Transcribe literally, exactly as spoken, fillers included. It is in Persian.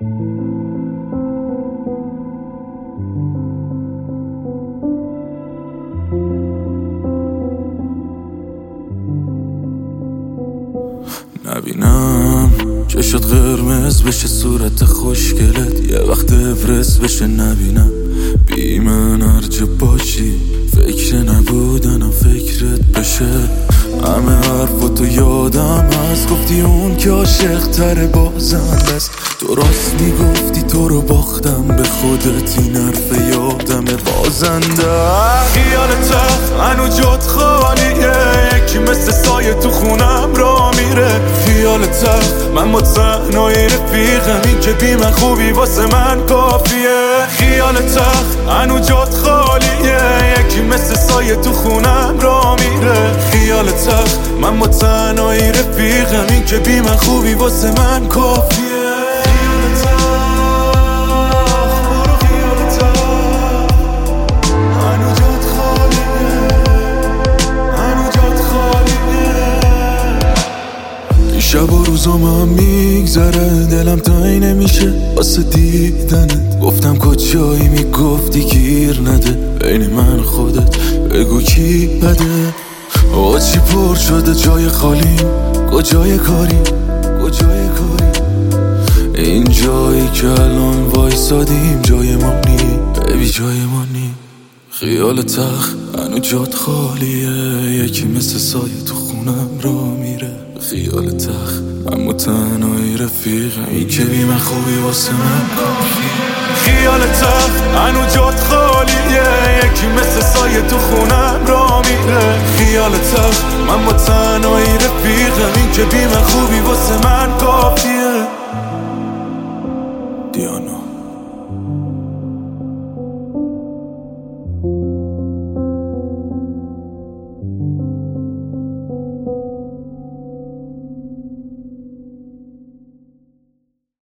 نبینم چشات قرمز بشه، صورت خوشگلت یه وقت افرست بشه. نبینم بی من هرجا باشی، فکر نبودنم فکرت بشه. همه حرفاتو یادم هست، گفتی اون که عاشق تره بازنده است. تو راست میگفتی تو رو باختم به خودت، این حرف یادمه بازنده. خیالت هنو جات خالیه، یکی مثل سایه تو خونم را میره. خیالت من با تنهایی رفیقم، این که بی من خوبی واسه من کافیه. خیالت هنو جات خالیه، یکی مثل سایه تو خونم را میره. خیالت من با تنهایی رفیقم، این که بی من خوبی واسه من کافیه. شب و روزام هم میگذره، دلم تایی نمیشه واسه دیدنت. گفتم کجایی، میگفتی گیر نده بین من خودت، بگو کی بده. آچی پر شده جای خالی، کجای کاری کجای کاری. این جایی که الان وایسادیم جای ما نی، ببی جای ما نی. خیال تخ هنو جات خالیه، یکی مثل سایه تو خونم را میره. خیال تخ اما تنهایی رفیقم، این که بی من خوبی واسه من کافیه. خیال تخ هنو جات خالیه، یکی مثل سایه تو خونم را میره. خیال تخ من با تنهایی رفیقم، این که بی من خوبی واسه من کافیه.